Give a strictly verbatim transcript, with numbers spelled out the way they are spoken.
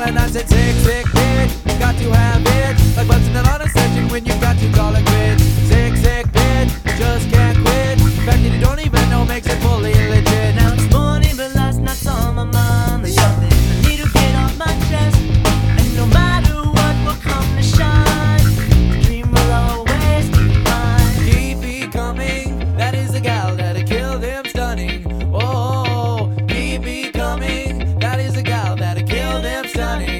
and I said sick, sick bitch, got to have it. Like busting it on a session when you got to call it quits. Sick, sick bitch, just can't quit. Fact that you don't even know makes it fully legit. Now it's morning, but last night's on my mind. There's something I need to get off my chest, and no matter what will come to shine, the dream will always be mine. Keep becoming, that is the gal that'll kill them stunning. Oh, keep becoming, that is the gal that'll kill them stunning.